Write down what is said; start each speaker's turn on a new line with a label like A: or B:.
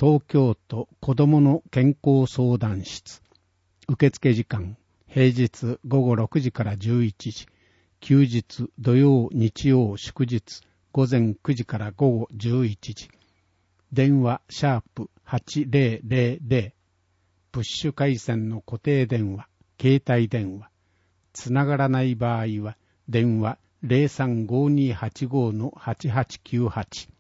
A: 東京都子どもの健康相談室。受付時間、平日午後6時から11時、休日土曜日曜祝日午前9時から午後11時。電話#8000、プッシュ回線の固定電話、携帯電話。つながらない場合は電話035285-8898。